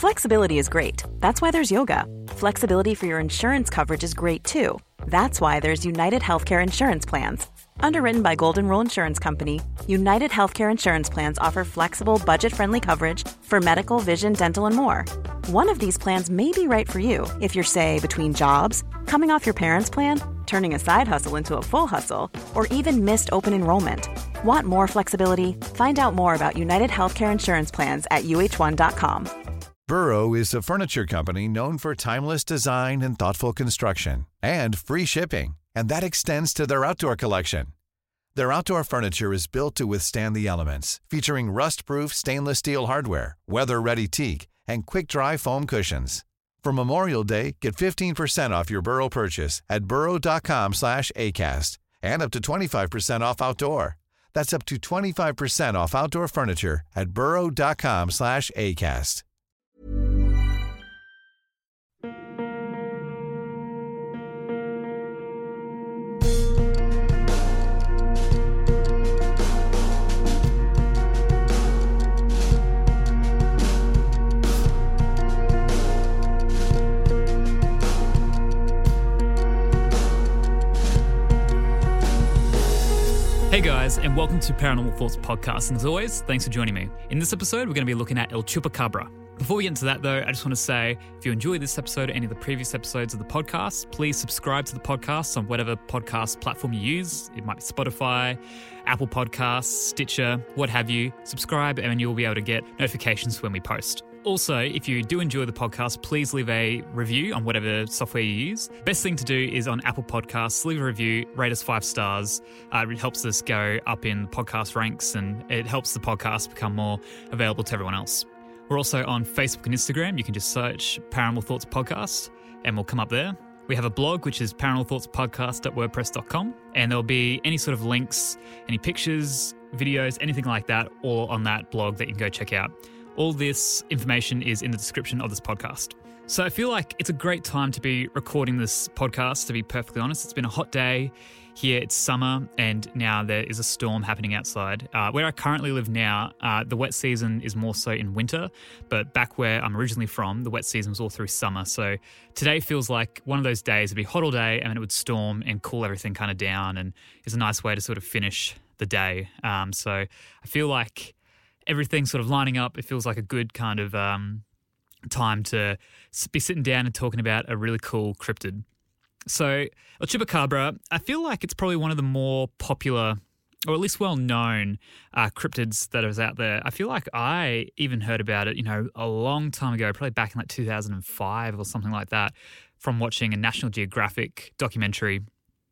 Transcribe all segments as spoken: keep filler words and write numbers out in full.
Flexibility is great. That's why there's yoga. Flexibility for your insurance coverage is great too. That's why there's United Healthcare Insurance Plans. Underwritten by Golden Rule Insurance Company, United Healthcare Insurance Plans offer flexible, budget-friendly coverage for medical, vision, dental, and more. One of these plans may be right for you if you're, say, between jobs, coming off your parents' plan, turning a side hustle into a full hustle, or even missed open enrollment. Want more flexibility? Find out more about United Healthcare Insurance Plans at U H one dot com. Burrow is a furniture company known for timeless design and thoughtful construction, and free shipping, and that extends to their outdoor collection. Their outdoor furniture is built to withstand the elements, featuring rust-proof stainless steel hardware, weather-ready teak, and quick-dry foam cushions. For Memorial Day, get fifteen percent off your Burrow purchase at burrow.com slash ACAST and up to twenty-five percent off outdoor. That's up to twenty-five percent off outdoor furniture at burrow.com slash ACAST. Hey guys, and welcome to Paranormal Thoughts Podcast. And as always, thanks for joining me. In this episode, we're going to be looking at El Chupacabra. Before we get into that though, I just want to say, if you enjoyed this episode or any of the previous episodes of the podcast, please subscribe to the podcast on whatever podcast platform you use. It might be Spotify, Apple Podcasts, Stitcher, what have you. Subscribe and you'll be able to get notifications when we post. Also, if you do enjoy the podcast, please leave a review on whatever software you use. Best thing to do is on Apple Podcasts, leave a review, rate us five stars. Uh, it helps us go up in podcast ranks and it helps the podcast become more available to everyone else. We're also on Facebook and Instagram. You can just search Paranormal Thoughts Podcast and we'll come up there. We have a blog, which is paranormal thoughts podcast dot wordpress dot com, and there'll be any sort of links, any pictures, videos, anything like that, all on that blog that you can go check out. All this information is in the description of this podcast. So I feel like it's a great time to be recording this podcast, to be perfectly honest. It's been a hot day. Here it's summer and now there is a storm happening outside. Uh, where I currently live now, uh, the wet season is more so in winter, but back where I'm originally from, the wet season was all through summer. So today feels like one of those days. It'd be hot all day and it would storm and cool everything kind of down, and it's a nice way to sort of finish the day. Um, so I feel like everything's sort of lining up. It feels like a good kind of um, time to be sitting down and talking about a really cool cryptid. So El Chupacabra, I feel like it's probably one of the more popular, or at least well-known uh, cryptids that is out there. I feel like I even heard about it, you know, a long time ago, probably back in like two thousand five or something like that, from watching a National Geographic documentary.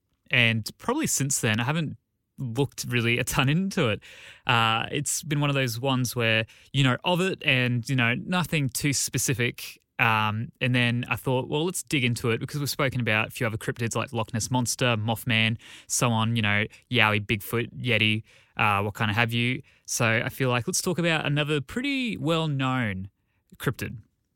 And probably since then, I haven't looked really a ton into it. Uh, it's been one of those ones where, you know, of it and, you know, nothing too specific. Um, and then I thought, well, let's dig into it because we've spoken about a few other cryptids like Loch Ness Monster, Mothman, so on, you know, Yowie, Bigfoot, Yeti, uh, what kind of have you. So I feel like let's talk about another pretty well-known cryptid.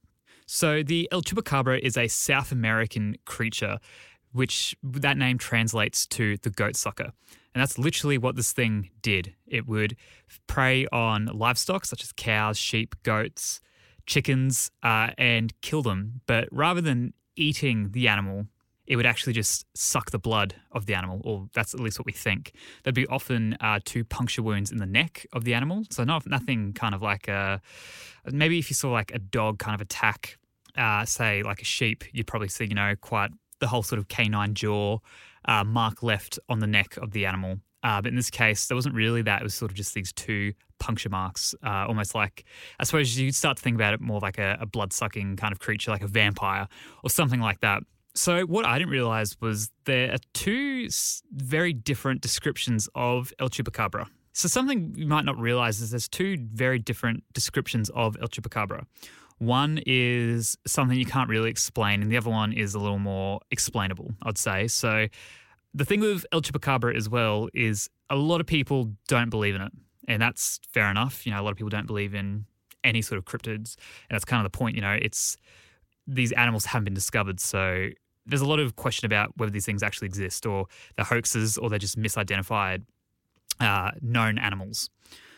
So the El Chupacabra is a South American creature, which that name translates to the goat sucker. And that's literally what this thing did. It would prey on livestock such as cows, sheep, goats, chickens, uh, and kill them. But rather than eating the animal, it would actually just suck the blood of the animal, or that's at least what we think. There'd be often uh, two puncture wounds in the neck of the animal. So not nothing kind of like a, maybe if you saw like a dog kind of attack, uh, say like a sheep, you'd probably see, you know, quite the whole sort of canine jaw uh, mark left on the neck of the animal. Uh, but in this case, there wasn't really that. It was sort of just these two puncture marks, uh, almost like, I suppose you'd start to think about it more like a, a blood-sucking kind of creature, like a vampire or something like that. So what I didn't realize was there are two very different descriptions of El Chupacabra. So something you might not realize is there's two very different descriptions of El Chupacabra. One is something you can't really explain, and the other one is a little more explainable, I'd say. So the thing with El Chupacabra as well is a lot of people don't believe in it, and that's fair enough. You know, a lot of people don't believe in any sort of cryptids, and that's kind of the point. You know, it's these animals haven't been discovered, so there's a lot of question about whether these things actually exist, or they're hoaxes, or they're just misidentified uh, known animals.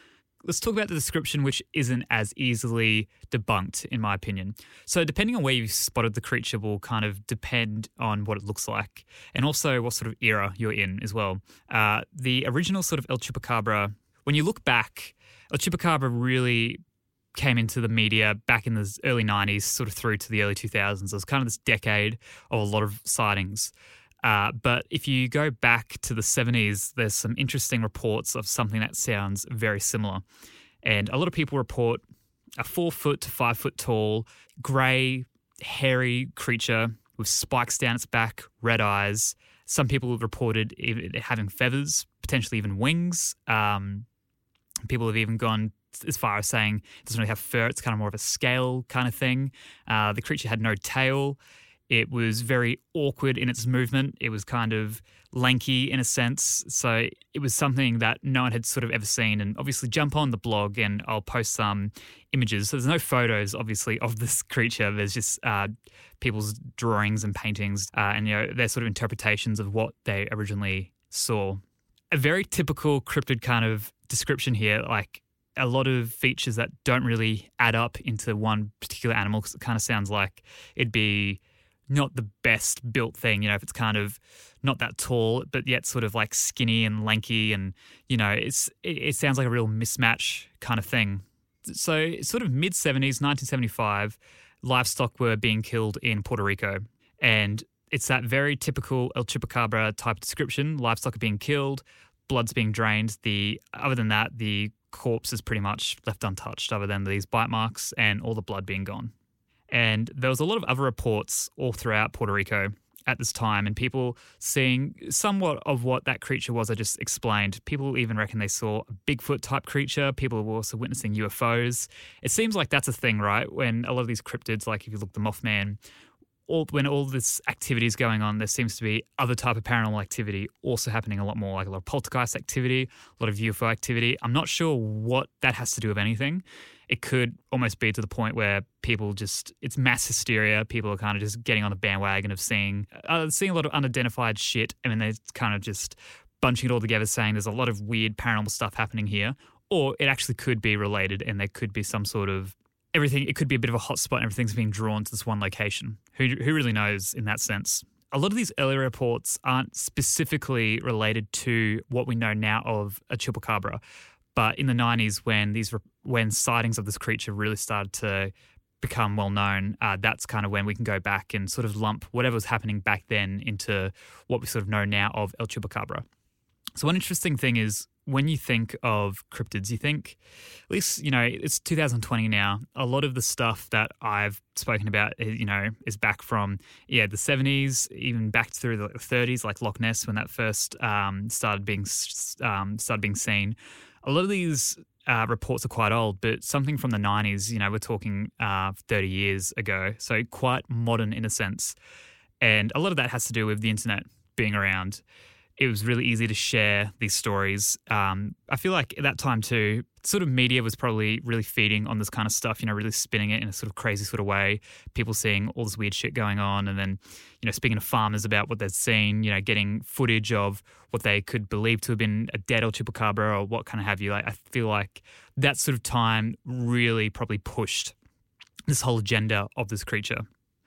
let's talk about the description, which isn't as easily debunked, in my opinion. So depending on where you've spotted the creature will kind of depend on what it looks like and also what sort of era you're in as well. Uh, the original sort of El Chupacabra, when you look back, El Chupacabra really came into the media back in the early nineties, sort of through to the early two thousands. It was kind of this decade of a lot of sightings. Uh, but if you go back to the seventies, there's some interesting reports of something that sounds very similar. And a lot of people report a four foot to five foot tall, grey, hairy creature with spikes down its back, red eyes. Some people have reported it having feathers, potentially even wings. Um, people have even gone as far as saying it doesn't really have fur. It's kind of more of a scale kind of thing. Uh, the creature had no tail. It was very awkward in its movement. It was kind of lanky in a sense. So it was something that no one had sort of ever seen. And obviously jump on the blog and I'll post some images. So there's no photos, obviously, of this creature. There's just uh, people's drawings and paintings uh, and, you know, their sort of interpretations of what they originally saw. A very typical cryptid kind of description here, like a lot of features that don't really add up into one particular animal, because it kind of sounds like it'd be not the best built thing, you know, if it's kind of not that tall, but yet sort of like skinny and lanky and, you know, it's it, it sounds like a real mismatch kind of thing. So sort of mid-seventies, nineteen seventy-five, livestock were being killed in Puerto Rico. And it's that very typical El Chupacabra type description. Livestock are being killed, blood's being drained. The other than that, the corpse is pretty much left untouched other than these bite marks and all the blood being gone. And there was a lot of other reports all throughout Puerto Rico at this time and people seeing somewhat of what that creature was I just explained. People even reckon they saw a Bigfoot type creature. People were also witnessing U F Os. It seems like that's a thing, right? When a lot of these cryptids, like if you look at the Mothman, all, when all this activity is going on, there seems to be other type of paranormal activity also happening a lot more, like a lot of poltergeist activity, a lot of U F O activity. I'm not sure what that has to do with anything. It could almost be to the point where people just, it's mass hysteria. People are kind of just getting on the bandwagon of seeing, uh, seeing a lot of unidentified shit. And then they're kind of just bunching it all together saying there's a lot of weird paranormal stuff happening here. Or it actually could be related and there could be some sort of everything. It could be a bit of a hotspot and everything's being drawn to this one location. Who, who really knows in that sense? A lot of these early reports aren't specifically related to what we know now of a chupacabra. But in the nineties, when these when sightings of this creature really started to become well known, uh, that's kind of when we can go back and sort of lump whatever was happening back then into what we sort of know now of El Chupacabra. So one interesting thing is when you think of cryptids, you think, at least, you know, it's two thousand twenty now. A lot of the stuff that I've spoken about, you know, is back from, yeah, the seventies, even back through the thirties, like Loch Ness when that first um, started being um, started being seen. A lot of these uh, reports are quite old, but something from the nineties, you know, we're talking uh, thirty years ago, so quite modern in a sense. And a lot of that has to do with the internet being around. It was really easy to share these stories. Um, I feel like at that time too, sort of media was probably really feeding on this kind of stuff, you know, really spinning it in a sort of crazy sort of way. People seeing all this weird shit going on and then, you know, speaking to farmers about what they'd seen, you know, getting footage of what they could believe to have been a dead El Chupacabra or what kind of have you. Like, I feel like that sort of time really probably pushed this whole agenda of this creature.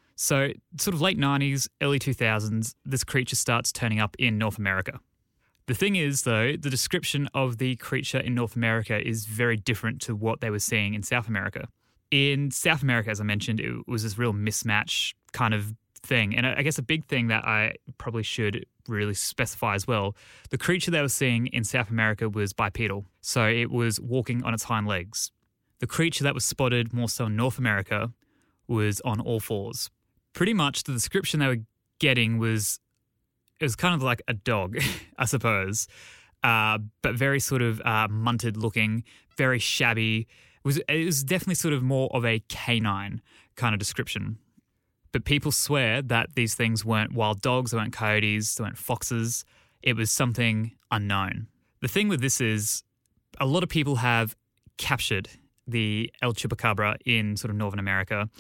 So sort of late nineties, early two thousands, this creature starts turning up in North America. The thing is, though, the description of the creature in North America is very different to what they were seeing in South America. In South America, as I mentioned, it was this real mismatch kind of thing. And I guess a big thing that I probably should really specify as well, the creature they were seeing in South America was bipedal. So it was walking on its hind legs. The creature that was spotted more so in North America was on all fours. Pretty much the description they were getting was, it was kind of like a dog, I suppose, uh, but very sort of uh, munted looking, very shabby. It was, it was definitely sort of more of a canine kind of description. But people swear that these things weren't wild dogs, they weren't coyotes, they weren't foxes. It was something unknown. The thing with this is a lot of people have captured the El Chupacabra in sort of Northern America,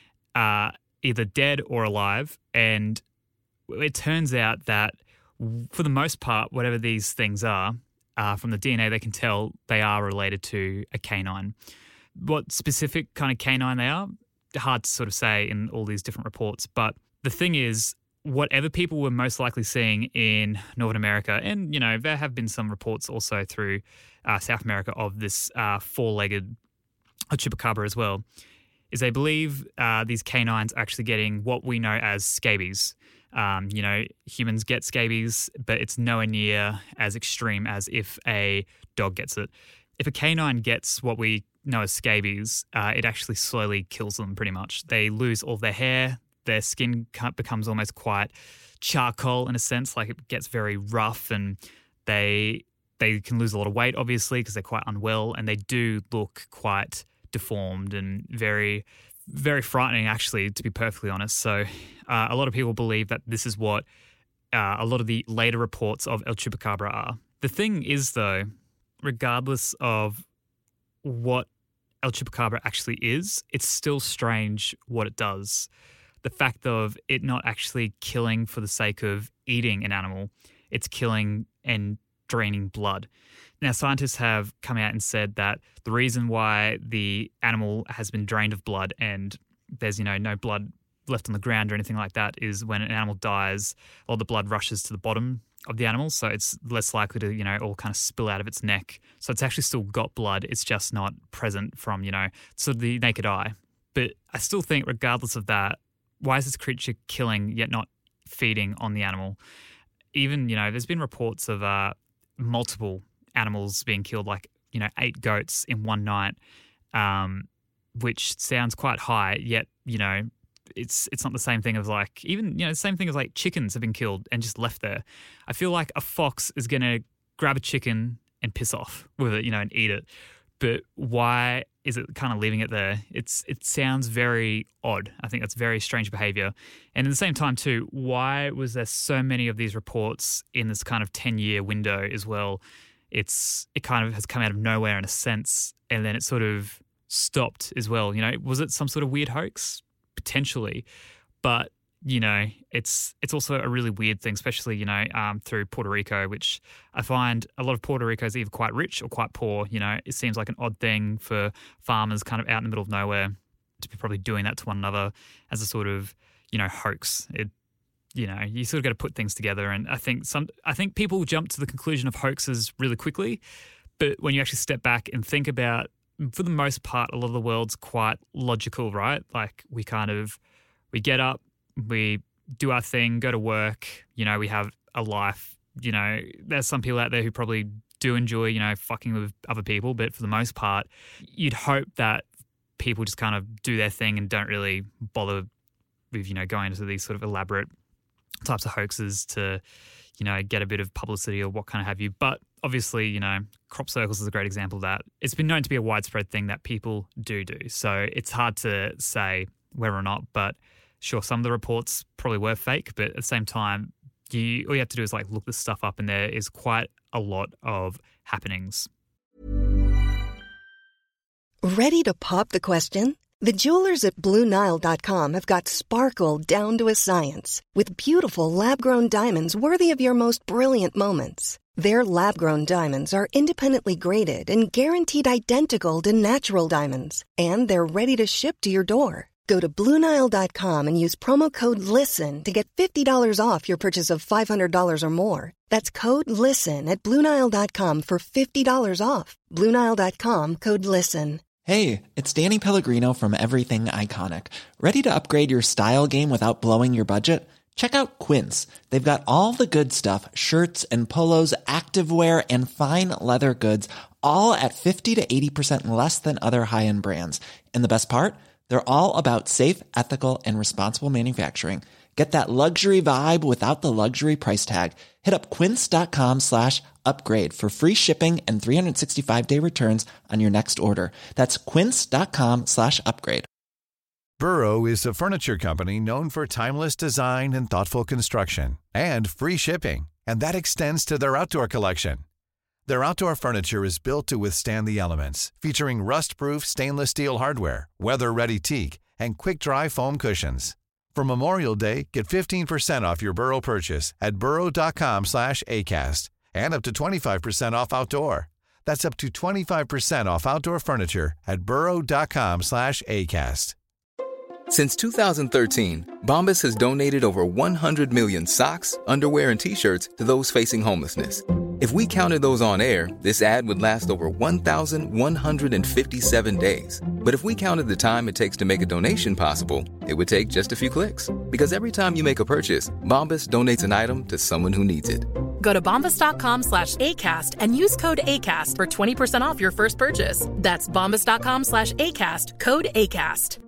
uh, either dead or alive. And it turns out that for the most part, whatever these things are, uh, from the D N A, they can tell they are related to a canine. What specific kind of canine they are, hard to sort of say in all these different reports. But the thing is, whatever people were most likely seeing in Northern America, and, you know, there have been some reports also through uh, South America of this uh, four-legged chupacabra as well, is they believe uh, these canines are actually getting what we know as scabies. Um, you know, humans get scabies, but it's nowhere near as extreme as if a dog gets it. If a canine gets what we know as scabies, uh, it actually slowly kills them pretty much. They lose all of their hair. Their skin becomes almost quite charcoal in a sense, like it gets very rough, and they they can lose a lot of weight, obviously, because they're quite unwell, and they do look quite deformed and very, very frightening, actually, to be perfectly honest. So uh, a lot of people believe that this is what uh, a lot of the later reports of El Chupacabra are. The thing is, though, regardless of what El Chupacabra actually is, it's still strange what it does. The fact of it not actually killing for the sake of eating an animal, it's killing and draining blood. Now, scientists have come out and said that the reason why the animal has been drained of blood and there's, you know, no blood left on the ground or anything like that is when an animal dies, all the blood rushes to the bottom of the animal, so it's less likely to, you know, all kind of spill out of its neck. So it's actually still got blood. It's just not present from, you know, sort of the naked eye. But I still think, regardless of that, why is this creature killing yet not feeding on the animal? Even, you know, there's been reports of uh, multiple animals being killed, like, you know, eight goats in one night, um, which sounds quite high, yet, you know, it's it's not the same thing as like, even, you know, the same thing as like chickens have been killed and just left there. I feel like a fox is going to grab a chicken and piss off with it, you know, and eat it. But why is it kind of leaving it there? It's It sounds very odd. I think that's very strange behavior. And at the same time too, why was there so many of these reports in this kind of ten-year window as well? It's It kind of has come out of nowhere in a sense, and then it sort of stopped as well. You know, was it some sort of weird hoax? Potentially. But, you know, it's it's also a really weird thing, especially, you know, um, through Puerto Rico, which I find a lot of Puerto Rico is either quite rich or quite poor. You know, it seems like an odd thing for farmers kind of out in the middle of nowhere to be probably doing that to one another as a sort of, you know, hoax. It, you know, you sort of got to put things together. And I think some, I think people jump to the conclusion of hoaxes really quickly. But when you actually step back and think about, for the most part, a lot of the world's quite logical, right? Like we kind of, we get up, we do our thing, go to work, you know, we have a life. You know, there's some people out there who probably do enjoy, you know, fucking with other people, but for the most part, you'd hope that people just kind of do their thing and don't really bother with, you know, going into these sort of elaborate types of hoaxes to, you know, get a bit of publicity or what kind of have you. But obviously, you know, crop circles is a great example of that. It's been known to be a widespread thing that people do do. So it's hard to say whether or not, but sure, some of the reports probably were fake, but at the same time, you all you have to do is like look this stuff up, and there is quite a lot of happenings. Ready to pop the question? The jewelers at Blue Nile dot com have got sparkle down to a science with beautiful lab-grown diamonds worthy of your most brilliant moments. Their lab-grown diamonds are independently graded and guaranteed identical to natural diamonds, and they're ready to ship to your door. Go to Blue Nile dot com and use promo code LISTEN to get fifty dollars off your purchase of five hundred dollars or more. That's code LISTEN at Blue Nile dot com for fifty dollars off. Blue Nile dot com, code LISTEN. Hey, it's Danny Pellegrino from Everything Iconic. Ready to upgrade your style game without blowing your budget? Check out Quince. They've got all the good stuff, shirts and polos, activewear, and fine leather goods, all at fifty to eighty percent less than other high-end brands. And the best part? They're all about safe, ethical, and responsible manufacturing. Get that luxury vibe without the luxury price tag. Hit up quince.com slash upgrade for free shipping and three sixty-five day returns on your next order. That's quince.com slash upgrade. Burrow is a furniture company known for timeless design and thoughtful construction and free shipping, and that extends to their outdoor collection. Their outdoor furniture is built to withstand the elements, featuring rust-proof stainless steel hardware, weather-ready teak, and quick-dry foam cushions. For Memorial Day, get fifteen percent off your Burrow purchase at burrow.com slash ACAST and up to twenty-five percent off outdoor. That's up to twenty-five percent off outdoor furniture at burrow.com slash ACAST. Since two thousand thirteen, Bombas has donated over one hundred million socks, underwear, and T-shirts to those facing homelessness. If we counted those on air, this ad would last over one thousand one hundred fifty-seven days. But if we counted the time it takes to make a donation possible, it would take just a few clicks. Because every time you make a purchase, Bombas donates an item to someone who needs it. Go to bombas.com slash ACAST and use code ACAST for twenty percent off your first purchase. That's bombas.com slash ACAST, code ACAST.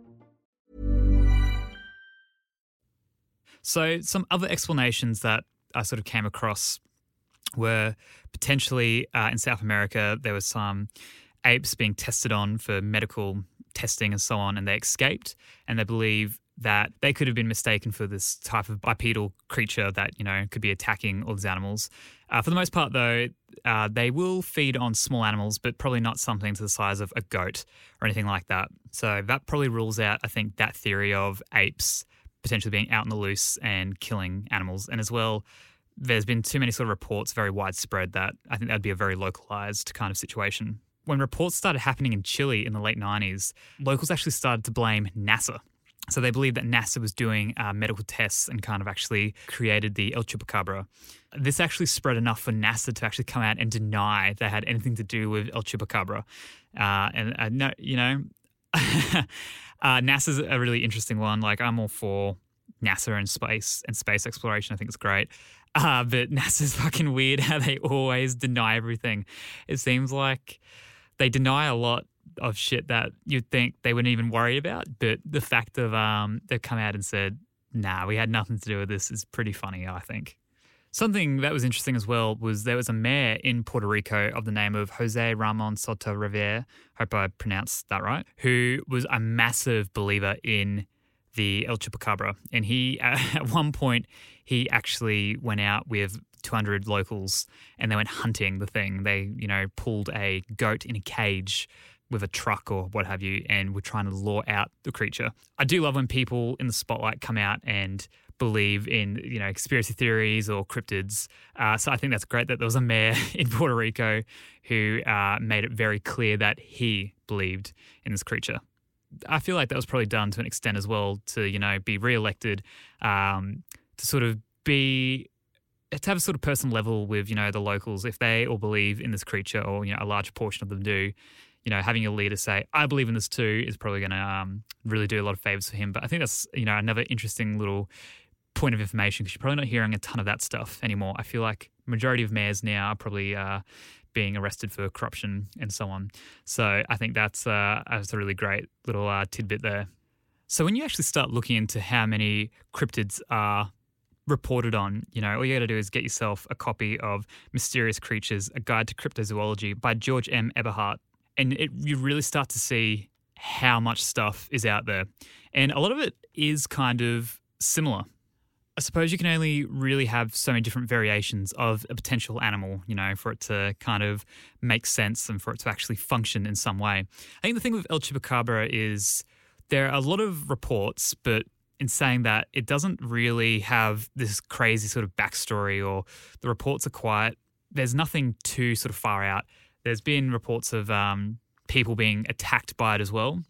So some other explanations that I sort of came across were potentially uh, in South America, there was some apes being tested on for medical testing and so on, and they escaped, and they believe that they could have been mistaken for this type of bipedal creature that, you know, could be attacking all these animals. Uh, for the most part, though, uh, they will feed on small animals, but probably not something to the size of a goat or anything like that. So that probably rules out, I think, that theory of apes potentially being out in the loose and killing animals. And as well, there's been too many sort of reports, very widespread, that I think that'd be a very localized kind of situation. When reports started happening in Chile in the late nineties, locals actually started to blame NASA. So they believed that NASA was doing uh, medical tests and kind of actually created the El Chupacabra. This actually spread enough for NASA to actually come out and deny they had anything to do with El Chupacabra. Uh, and, uh, no, you know, uh, NASA's a really interesting one. Like, I'm all for NASA and space and space exploration. I think it's great. Uh, but NASA's fucking weird how they always deny everything. It seems like they deny a lot of shit that you'd think they wouldn't even worry about. But the fact of um, they've come out and said, nah, we had nothing to do with this is pretty funny, I think. Something that was interesting as well was there was a mayor in Puerto Rico of the name of Jose Ramon Soto Rivera, hope I pronounced that right, who was a massive believer in the El Chupacabra. And he, uh, at one point, he actually went out with two hundred locals and they went hunting the thing. They, you know, pulled a goat in a cage with a truck or what have you, and were trying to lure out the creature. I do love when people in the spotlight come out and believe in, you know, conspiracy theories or cryptids. Uh, so I think that's great that there was a mayor in Puerto Rico who uh, made it very clear that he believed in this creature. I feel like that was probably done to an extent as well to, you know, be re-elected, um, to sort of be, to have a sort of personal level with, you know, the locals. If they all believe in this creature, or, you know, a large portion of them do, you know, having your leader say, I believe in this too, is probably going to um, really do a lot of favors for him. But I think that's, you know, another interesting little point of information, because you're probably not hearing a ton of that stuff anymore. I feel like majority of mayors now are probably uh, being arrested for corruption and so on. So I think that's, uh, that's a really great little uh, tidbit there. So when you actually start looking into how many cryptids are reported on, you know, all you got to do is get yourself a copy of Mysterious Creatures, A Guide to Cryptozoology by George M. Eberhardt. And it, you really start to see how much stuff is out there. And a lot of it is kind of similar. I suppose you can only really have so many different variations of a potential animal, you know, for it to kind of make sense and for it to actually function in some way. I think the thing with El Chupacabra is there are a lot of reports, but in saying that, it doesn't really have this crazy sort of backstory, or the reports are quite, there's nothing too sort of far out. There's been reports of um, people being attacked by it as well,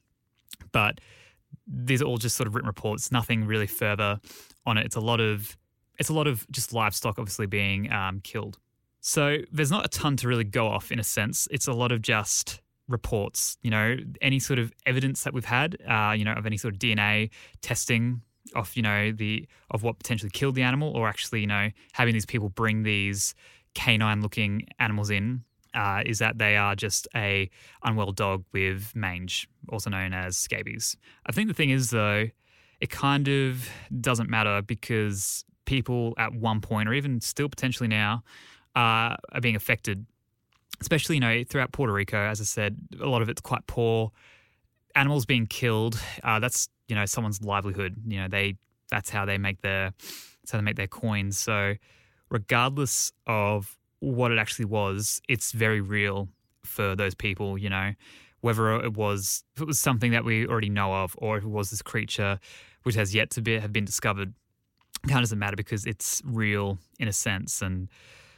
but these are all just sort of written reports, nothing really further on it. It's a lot of it's a lot of just livestock obviously being um, killed. So there's not a ton to really go off in a sense. It's a lot of just reports, you know, any sort of evidence that we've had, uh, you know, of any sort of D N A testing of, you know, the of what potentially killed the animal, or actually, you know, having these people bring these canine-looking animals in. Uh, is that they are just a unwell dog with mange, also known as scabies. I think the thing is, though, it kind of doesn't matter, because people at one point, or even still potentially now, uh, are being affected, especially, you know, throughout Puerto Rico. As I said, a lot of it's quite poor. Animals being killed, uh, that's, you know, someone's livelihood. You know, they that's how they make their that's how they make their coins. So regardless of what it actually was, it's very real for those people, you know, whether it was if it was something that we already know of, or if it was this creature which has yet to be have been discovered. It kind of doesn't matter, because it's real in a sense. And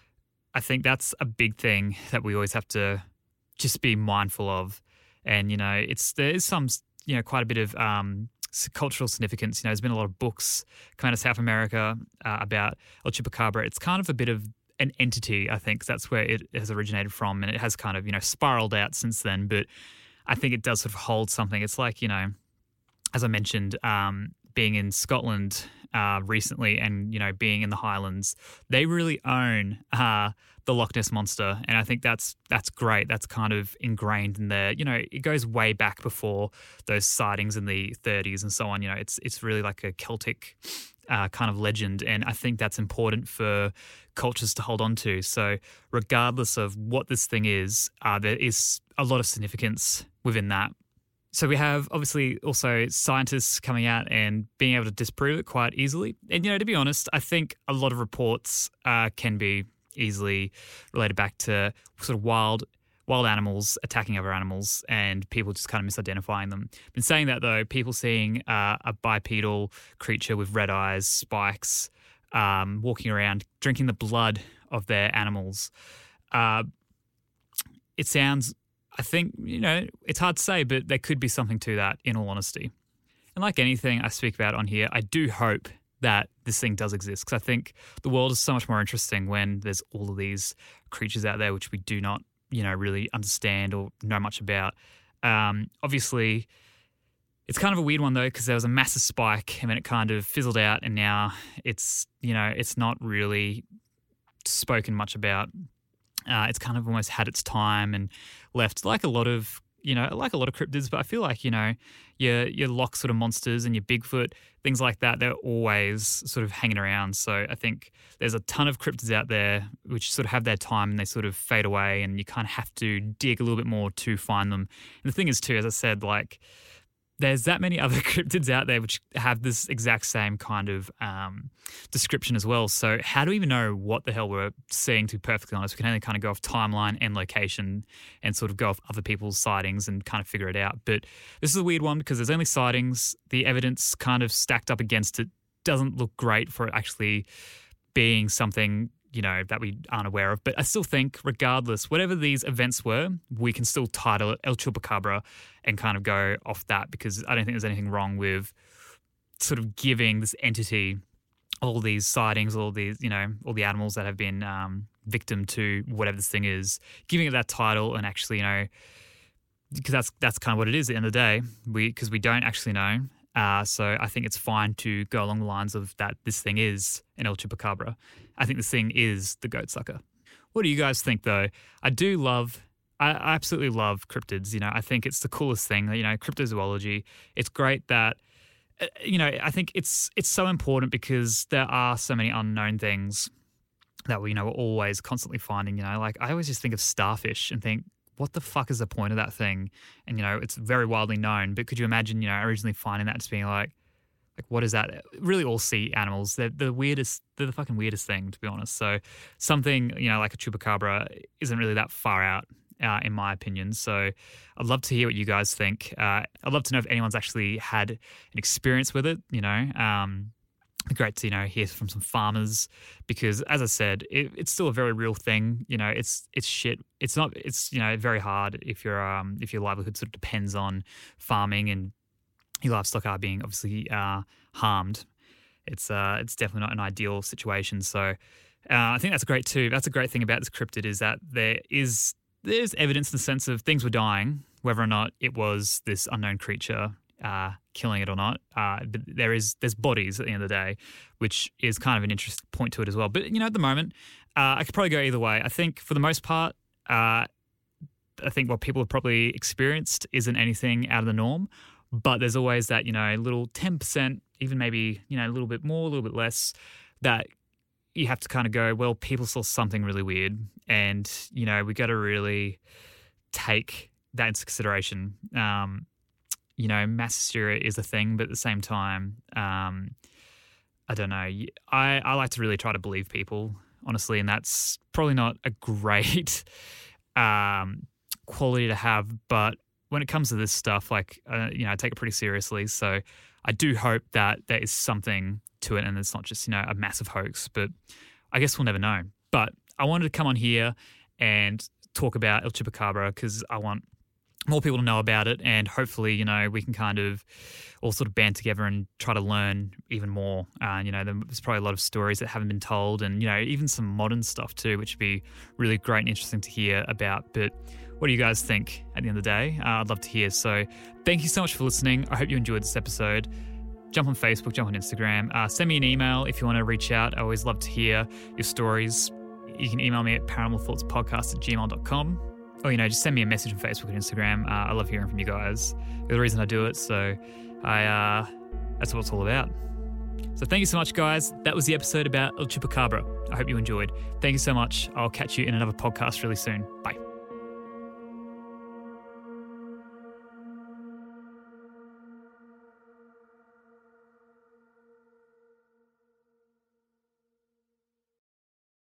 I think that's a big thing that we always have to just be mindful of. And, you know, it's there is some, you know, quite a bit of um, cultural significance. You know, there's been a lot of books coming out of South America uh, about El Chupacabra. It's kind of a bit of an entity, I think. That's where it has originated from, and it has kind of, you know, spiraled out since then. But I think it does sort of hold something. It's like, you know, as I mentioned, um, being in Scotland uh, recently and, you know, being in the Highlands, they really own uh, the Loch Ness Monster. And I think that's that's great. That's kind of ingrained in there. You know, it goes way back before those sightings in the thirties and so on. You know, it's it's really like a Celtic uh, kind of legend. And I think that's important for cultures to hold on to. So regardless of what this thing is, uh, there is a lot of significance within that. So we have obviously also scientists coming out and being able to disprove it quite easily. And, you know, to be honest, I think a lot of reports uh, can be easily related back to sort of wild wild animals attacking other animals and people just kind of misidentifying them. In saying that, though, people seeing uh, a bipedal creature with red eyes, spikes, um, walking around, drinking the blood of their animals, uh, it sounds... I think, you know, it's hard to say, but there could be something to that, in all honesty. And like anything I speak about on here, I do hope that this thing does exist, because I think the world is so much more interesting when there's all of these creatures out there which we do not, you know, really understand or know much about. Um, obviously, it's kind of a weird one, though, because there was a massive spike and then it kind of fizzled out, and now it's, you know, it's not really spoken much about. Uh, it's kind of almost had its time and left, like a lot of, you know, like a lot of cryptids. But I feel like, you know, your your Loch sort of monsters and your Bigfoot, things like that, they're always sort of hanging around. So I think there's a ton of cryptids out there which sort of have their time and they sort of fade away, and you kind of have to dig a little bit more to find them. And the thing is, too, as I said, like, there's that many other cryptids out there which have this exact same kind of um, description as well. So how do we even know what the hell we're seeing, to be perfectly honest? We can only kind of go off timeline and location and sort of go off other people's sightings and kind of figure it out. But this is a weird one because there's only sightings. The evidence kind of stacked up against it doesn't look great for it actually being something, you know, that we aren't aware of. But I still think, regardless, whatever these events were, we can still title it El Chupacabra and kind of go off that, because I don't think there's anything wrong with sort of giving this entity all these sightings, all these, you know, all the animals that have been um, victim to whatever this thing is, giving it that title and actually, you know, because that's that's kind of what it is at the end of the day, we because we don't actually know. Uh, so I think it's fine to go along the lines of that this thing is an El Chupacabra. I think this thing is the goat sucker. What do you guys think, though? I do love, I absolutely love cryptids. You know, I think it's the coolest thing, you know, cryptozoology. It's great that, you know, I think it's it's so important because there are so many unknown things that we, you know, we're always constantly finding, you know, like I always just think of starfish and think, what the fuck is the point of that thing? And, you know, it's very widely known, but could you imagine, you know, originally finding that, just being like, like, what is that? Really, all sea animals, they're the weirdest, they're the fucking weirdest thing, to be honest. So something, you know, like a chupacabra isn't really that far out, uh, in my opinion. So I'd love to hear what you guys think. Uh, I'd love to know if anyone's actually had an experience with it, you know. Um, Great to, you know, hear from some farmers, because, as I said, it, it's still a very real thing. You know, it's it's shit. It's not. It's, you know, very hard if your um if your livelihood sort of depends on farming and your livestock are being obviously uh, harmed. It's uh it's definitely not an ideal situation. So uh, I think that's great too. That's a great thing about this cryptid, is that there is there's evidence in the sense of things were dying, whether or not it was this unknown creature Uh, killing it or not. Uh, but there is there's bodies at the end of the day, which is kind of an interesting point to it as well. But, you know, at the moment, uh, I could probably go either way. I think for the most part, uh, I think what people have probably experienced isn't anything out of the norm. But there's always that, you know, little ten percent, even maybe, you know, a little bit more, a little bit less, that you have to kind of go, well, people saw something really weird. And, you know, we got to really take that into consideration. Um, You know, mass hysteria is a thing, but at the same time, um, I don't know. I, I like to really try to believe people, honestly, and that's probably not a great um, quality to have. But when it comes to this stuff, like, uh, you know, I take it pretty seriously. So I do hope that there is something to it and it's not just, you know, a massive hoax. But I guess we'll never know. But I wanted to come on here and talk about El Chupacabra because I want more people to know about it, and hopefully, you know, we can kind of all sort of band together and try to learn even more. Uh, you know, there's probably a lot of stories that haven't been told, and, you know, even some modern stuff too, which would be really great and interesting to hear about. But what do you guys think at the end of the day? Uh, I'd love to hear. So thank you so much for listening. I hope you enjoyed this episode. Jump on Facebook, jump on Instagram. Uh, send me an email if you want to reach out. I always love to hear your stories. You can email me at paranormal thoughts podcast at gmail dot com. Or, you know, just send me a message on Facebook and Instagram. Uh, I love hearing from you guys. You're the reason I do it, so I uh, that's what it's all about. So thank you so much, guys. That was the episode about El Chupacabra. I hope you enjoyed. Thank you so much. I'll catch you in another podcast really soon. Bye.